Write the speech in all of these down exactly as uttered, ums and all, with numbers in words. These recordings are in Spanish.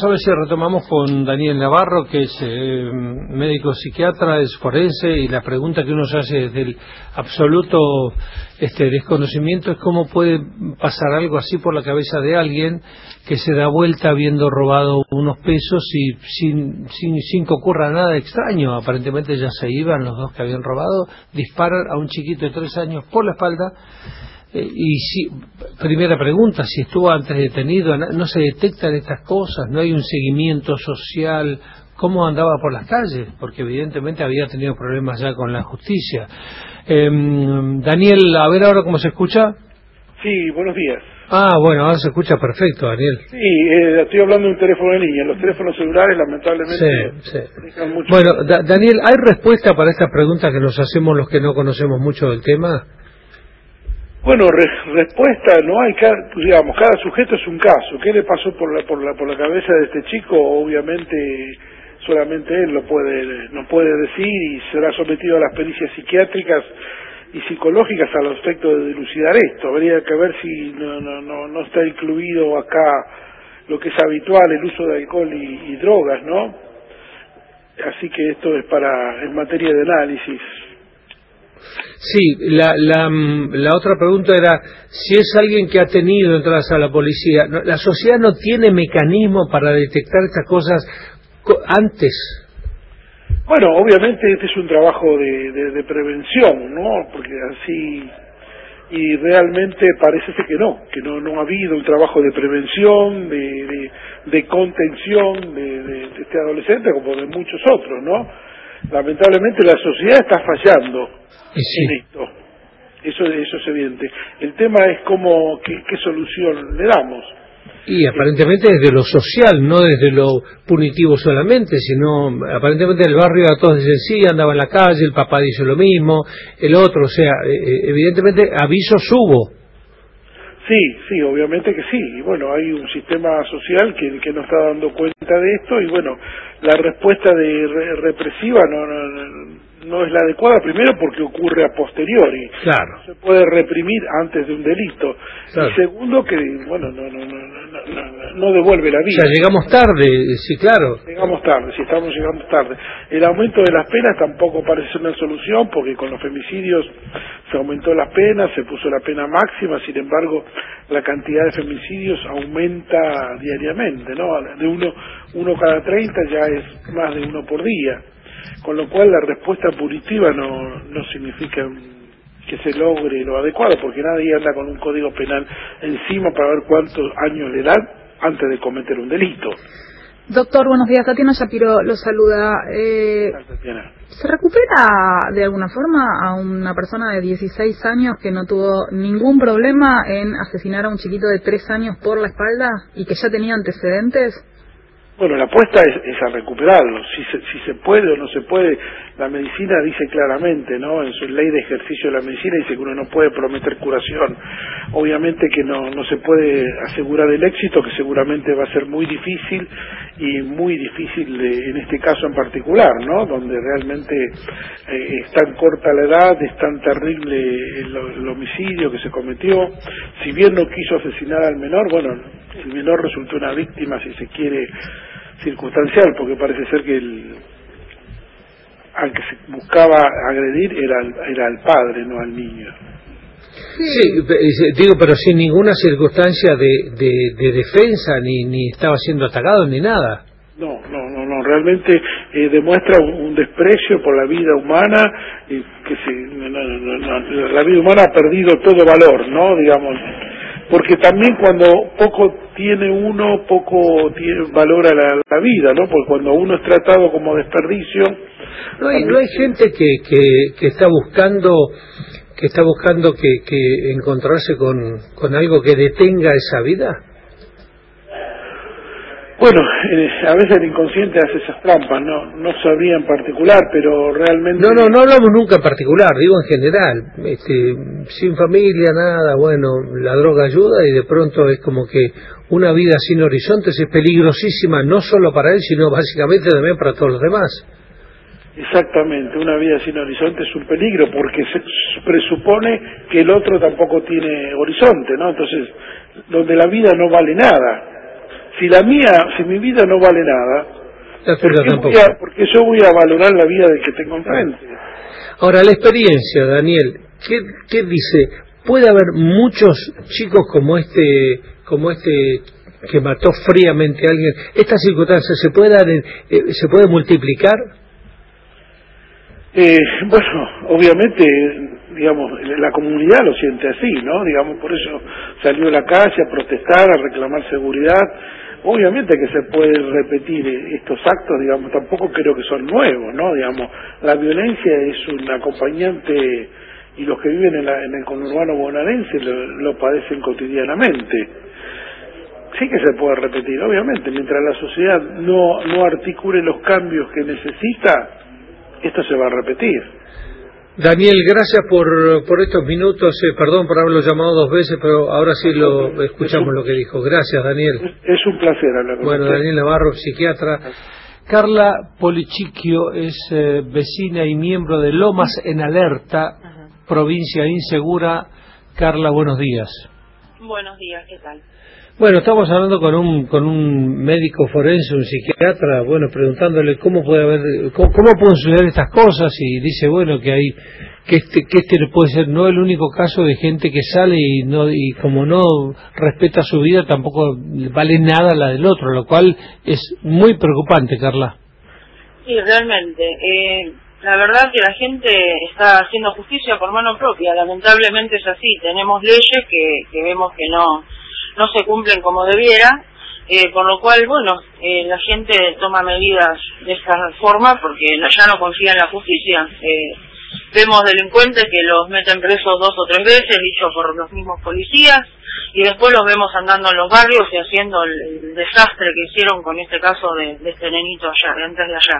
a ver si retomamos con Daniel Navarro, que es eh, médico psiquiatra, es forense, y la pregunta que uno se hace desde el absoluto este, desconocimiento es cómo puede pasar algo así por la cabeza de alguien que se da vuelta habiendo robado unos pesos y sin, sin, sin que ocurra nada extraño. Aparentemente ya se iban los dos que habían robado, disparan a un chiquito de tres años por la espalda. Eh, y si, primera pregunta, si estuvo antes detenido, no, no se detectan estas cosas, no hay un seguimiento social, cómo andaba por las calles, porque evidentemente había tenido problemas ya con la justicia. Eh, Daniel, a ver ahora cómo se escucha. Sí, buenos días. Ah, bueno, ahora se escucha perfecto, Daniel. Sí, eh, estoy hablando de un teléfono de línea. Los teléfonos celulares, lamentablemente, sí, sí. dejan mucho. Bueno, da Daniel, ¿hay respuesta para estas preguntas que nos hacemos los que no conocemos mucho del tema? Bueno, re respuesta no hay, cada, digamos, cada sujeto es un caso. ¿Qué le pasó por la, por la, por la cabeza de este chico? Obviamente solamente él lo puede, no puede decir, y será sometido a las pericias psiquiátricas y psicológicas a los efectos de dilucidar esto. Habría que ver si no, no, no, no está incluido acá lo que es habitual, el uso de alcohol y, y drogas, ¿no? Así que esto es para, en materia de análisis. Sí, la, la, la otra pregunta era si es alguien que ha tenido entradas a la policía. La sociedad no tiene mecanismo para detectar estas cosas antes. Bueno, obviamente este es un trabajo de, de, de prevención, ¿no? Porque así, y realmente parece ser que no, que no, no ha habido un trabajo de prevención, de, de, de contención de, de, de este adolescente, como de muchos otros, ¿no? Lamentablemente la sociedad está fallando sí. en esto, eso, eso es evidente. El tema es cómo, qué, qué solución le damos. Y aparentemente desde lo social, no desde lo punitivo solamente, sino aparentemente el barrio a todos dicen sí, andaba en la calle, el papá dice lo mismo, el otro, o sea, evidentemente avisos hubo. Sí, sí, obviamente que sí, y bueno, hay un sistema social que, que no está dando cuenta de esto, y bueno, la respuesta de re represiva no, no, no es la adecuada, primero porque ocurre a posteriori, claro. No se puede reprimir antes de un delito, claro. Y segundo que, bueno, no, no, no, no, no, no devuelve la vida. O sea, llegamos tarde, sí, claro. Llegamos tarde, sí, estamos llegando tarde. El aumento de las penas tampoco parece ser una solución, porque con los femicidios se aumentó las penas, se puso la pena máxima, sin embargo, la cantidad de femicidios aumenta diariamente, ¿no? De uno, uno cada treinta ya es más de uno por día, con lo cual la respuesta punitiva no, no significa que se logre lo adecuado, porque nadie anda con un código penal encima para ver cuántos años le dan antes de cometer un delito. Doctor, buenos días. Tatiana Shapiro lo saluda. Eh, Tatiana. ¿Se recupera de alguna forma a una persona de dieciséis años que no tuvo ningún problema en asesinar a un chiquito de tres años por la espalda y que ya tenía antecedentes? Bueno, la apuesta es, es a recuperarlo. Si se, si se puede o no se puede, la medicina dice claramente, ¿no? En su ley de ejercicio de la medicina dice que uno no puede prometer curación. Obviamente que no, no se puede asegurar el éxito, que seguramente va a ser muy difícil, y muy difícil de, en este caso en particular, ¿no? Donde realmente eh, es tan corta la edad, es tan terrible el, el homicidio que se cometió. Si bien no quiso asesinar al menor, bueno, el menor resultó una víctima, si se quiere, circunstancial, porque parece ser que el al que se buscaba agredir era al, era al padre, no al niño. Sí, digo, pero sin ninguna circunstancia de, de, de defensa, ni, ni estaba siendo atacado, ni nada. No, no, no, no, realmente eh, demuestra un, un desprecio por la vida humana, eh, que se, no, no, no, no, la vida humana ha perdido todo valor, ¿no? Digamos, porque también cuando poco tiene uno, poco tiene, valora la, la vida, ¿no? Porque cuando uno es tratado como desperdicio... No hay, no hay gente que, que, que está buscando que está buscando que, que encontrarse con, con algo que detenga esa vida. Bueno, eh, a veces el inconsciente hace esas trampas, no no sabría en particular, pero realmente... No, no, no hablamos nunca en particular, digo en general, este, sin familia, nada, bueno, la droga ayuda y de pronto es como que una vida sin horizontes es peligrosísima, no solo para él, sino básicamente también para todos los demás. Exactamente, una vida sin horizonte es un peligro, porque se presupone que el otro tampoco tiene horizonte, ¿no? Entonces, donde la vida no vale nada. Si la mía, si mi vida no vale nada, ¿por qué voy a, porque yo voy a valorar la vida del que tengo enfrente. Ahora, la experiencia, Daniel, ¿qué, qué dice? ¿Puede haber muchos chicos como este, como este que mató fríamente a alguien? ¿Estas circunstancias se puede dar en, eh, se puede multiplicar? Eh, bueno, obviamente, digamos, la comunidad lo siente así, ¿no? Digamos, por eso salió a la calle a protestar, a reclamar seguridad. Obviamente que se pueden repetir estos actos, digamos, tampoco creo que son nuevos, ¿no? Digamos, la violencia es un acompañante y los que viven en, la, en el conurbano bonaerense lo, lo padecen cotidianamente. Sí que se puede repetir, obviamente, mientras la sociedad no, no articule los cambios que necesita, esto se va a repetir. Daniel, gracias por, por estos minutos, eh, perdón por haberlo llamado dos veces, pero ahora sí lo escuchamos un, lo que dijo. Gracias, Daniel. Es, es un placer hablar con Bueno, usted. Daniel Navarro, psiquiatra. Carla Polichicchio es eh, vecina y miembro de Lomas en Alerta, Ajá. Provincia Insegura. Carla, buenos días. Buenos días, ¿qué tal? Bueno, estamos hablando con un con un médico forense, un psiquiatra, bueno, preguntándole cómo puede haber, cómo, cómo pueden suceder estas cosas, y dice, bueno, que hay que este que este puede ser no el único caso de gente que sale y no y como no respeta su vida tampoco vale nada la del otro, lo cual es muy preocupante, Carla. Sí, realmente. Eh, la verdad que la gente está haciendo justicia por mano propia, lamentablemente es así. Tenemos leyes que, que vemos que no no se cumplen como debiera, eh, por lo cual, bueno, eh, la gente toma medidas de esta forma porque ya no confía en la justicia. Eh, vemos delincuentes que los meten presos dos o tres veces, dicho por los mismos policías, y después los vemos andando en los barrios y haciendo el, el desastre que hicieron con este caso de, de este nenito allá, de antes de allá.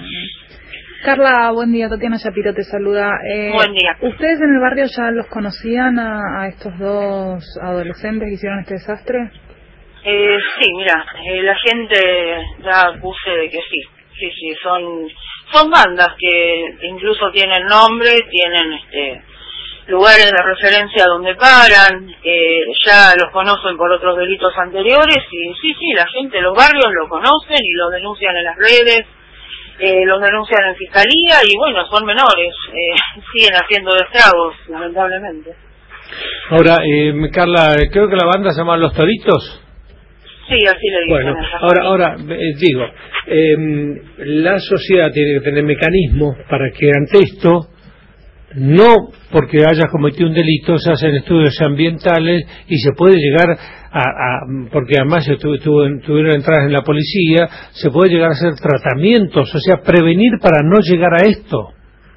Carla, buen día, Tatiana Shapiro te saluda. Eh, buen día. ¿Ustedes en el barrio ya los conocían a, a estos dos adolescentes que hicieron este desastre? Eh, sí, mira, eh, la gente ya puse de que sí, sí, sí, son son bandas que incluso tienen nombre, tienen este lugares de referencia donde paran, eh, ya los conocen por otros delitos anteriores y sí, sí, la gente, los barrios lo conocen y lo denuncian en las redes. Eh, los denuncian en fiscalía y bueno, son menores, eh, siguen haciendo estragos, lamentablemente. Ahora, eh, Carla, creo que la banda se llama Los Toritos. Sí, así le dicen. Bueno, ahora, ahora eh, digo, eh, la sociedad tiene que tener mecanismos para que ante esto, no porque hayas cometido un delito, se hacen estudios ambientales y se puede llegar a, a porque además estuvo, tuvieron entradas en la policía, se puede llegar a hacer tratamientos, o sea, prevenir para no llegar a esto.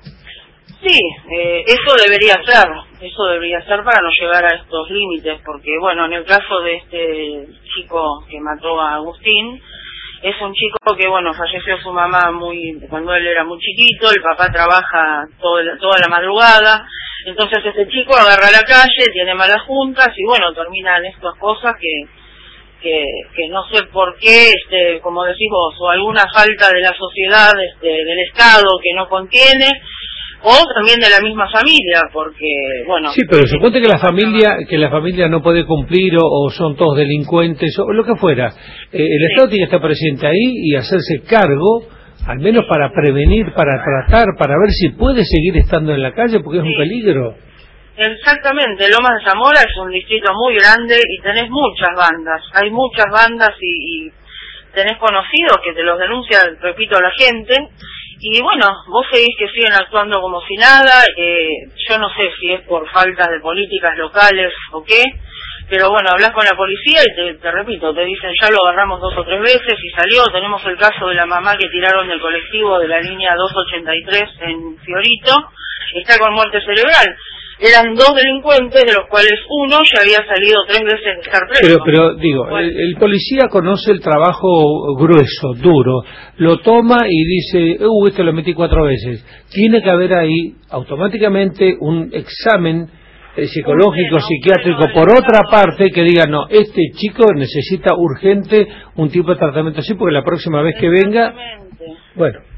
Sí, eh, eso debería ser, eso debería ser para no llegar a estos límites, porque bueno, en el caso de este chico que mató a Agustín, es un chico que, bueno, falleció su mamá muy cuando él era muy chiquito, el papá trabaja todo, toda la madrugada, entonces este chico agarra la calle, tiene malas juntas y, bueno, terminan estas cosas que que que no sé por qué, este como decís vos, o alguna falta de la sociedad, este del Estado que no contiene, o también de la misma familia, porque, bueno... Sí, pero suponte que la familia que la familia no puede cumplir, o, o son todos delincuentes, o lo que fuera. Eh, el Estado sí tiene que estar presente ahí y hacerse cargo, al menos para prevenir, para tratar, para ver si puede seguir estando en la calle, porque es sí un peligro. Exactamente, Lomas de Zamora es un distrito muy grande y tenés muchas bandas, hay muchas bandas y, y tenés conocidos que te los denuncia, repito, la gente. Y bueno, vos seguís que siguen actuando como si nada, eh, yo no sé si es por falta de políticas locales o qué, pero bueno, hablas con la policía y te, te repito, te dicen ya lo agarramos dos o tres veces y salió. Tenemos el caso de la mamá que tiraron del colectivo de la línea doscientos ochenta y tres en Fiorito, está con muerte cerebral. Eran dos delincuentes, de los cuales uno ya había salido tres veces de estar preso. Pero, pero digo, bueno, el, el policía conoce el trabajo grueso, duro, lo toma y dice, uh, este lo metí cuatro veces. Tiene que haber ahí automáticamente un examen eh, psicológico, bueno, psiquiátrico, bueno, por otra parte, que diga, no, este chico necesita urgente un tipo de tratamiento así, porque la próxima vez que venga... Bueno.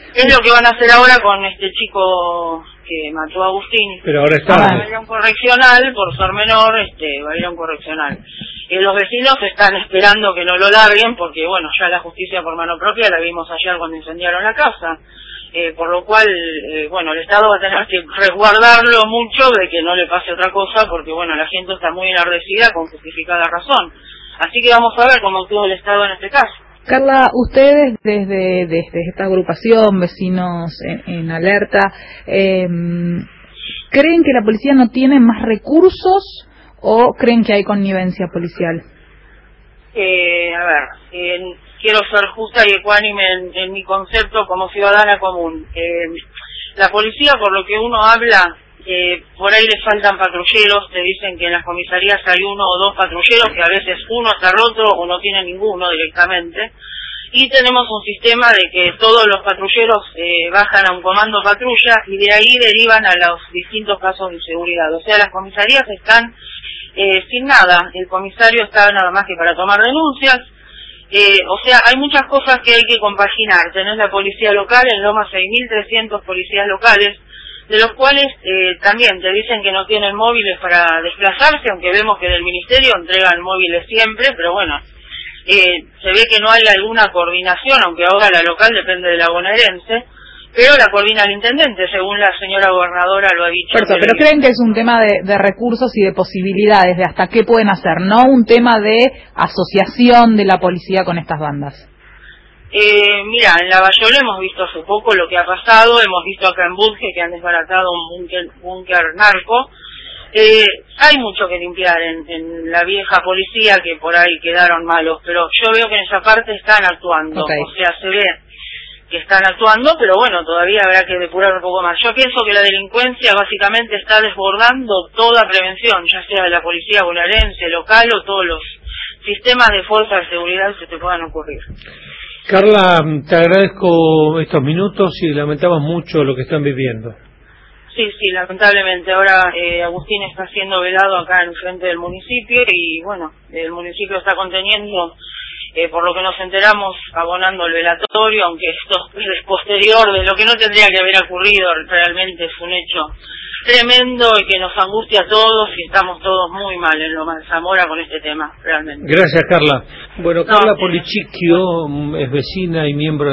Es lo que van a hacer ahora con este chico que mató a Agustín. Pero ahora está... Va a ir a un correccional, por ser menor, este, va a ir a un correccional. Eh, los vecinos están esperando que no lo larguen porque, bueno, ya la justicia por mano propia la vimos ayer cuando incendiaron la casa. Eh, por lo cual, eh, bueno, el Estado va a tener que resguardarlo mucho de que no le pase otra cosa porque, bueno, la gente está muy enardecida con justificada razón. Así que vamos a ver cómo actúa el Estado en este caso. Carla, ustedes desde, desde esta agrupación, Vecinos en, en Alerta, eh, ¿creen que la policía no tiene más recursos o creen que hay connivencia policial? Eh, a ver, eh, quiero ser justa y ecuánime en, en mi concepto como ciudadana común. Eh, la policía, por lo que uno habla, eh, por ahí les faltan patrulleros, te dicen que en las comisarías hay uno o dos patrulleros, que a veces uno está roto o no tiene ninguno directamente. Y tenemos un sistema de que todos los patrulleros eh, bajan a un comando patrulla y de ahí derivan a los distintos casos de inseguridad. O sea, las comisarías están eh, sin nada. El comisario está nada más que para tomar denuncias. Eh, o sea, hay muchas cosas que hay que compaginar. Tenés la policía local, en Lomas seis mil trescientos policías locales, de los cuales eh, también te dicen que no tienen móviles para desplazarse, aunque vemos que del Ministerio entregan móviles siempre, pero bueno, eh, se ve que no hay alguna coordinación, aunque ahora la local depende de la bonaerense, pero la coordina el intendente, según la señora gobernadora lo ha dicho. Pero, pero creen que es un tema de, de recursos y de posibilidades, de hasta qué pueden hacer, no un tema de asociación de la policía con estas bandas. Eh, mira, en Lavallol hemos visto hace poco lo que ha pasado, hemos visto acá en Budge que han desbaratado un búnker, búnker narco. Eh, hay mucho que limpiar en, en la vieja policía que por ahí quedaron malos, pero yo veo que en esa parte están actuando, okay. O sea, se ve que están actuando, pero bueno, todavía habrá que depurar un poco más. Yo pienso que la delincuencia básicamente está desbordando toda prevención, ya sea de la policía bonaerense, local o todos los sistemas de fuerza de seguridad que se te puedan ocurrir. Carla, te agradezco estos minutos y lamentamos mucho lo que están viviendo. Sí, sí, lamentablemente. Ahora eh, Agustín está siendo velado acá en frente del municipio y bueno, el municipio está conteniendo, eh, por lo que nos enteramos, abonando el velatorio, aunque esto es posterior de lo que no tendría que haber ocurrido. Realmente es un hecho tremendo y que nos angustia a todos y estamos todos muy mal en Lomas de Zamora con este tema, realmente. Gracias, Carla. Bueno, Carla no, Polichicchio es vecina y miembro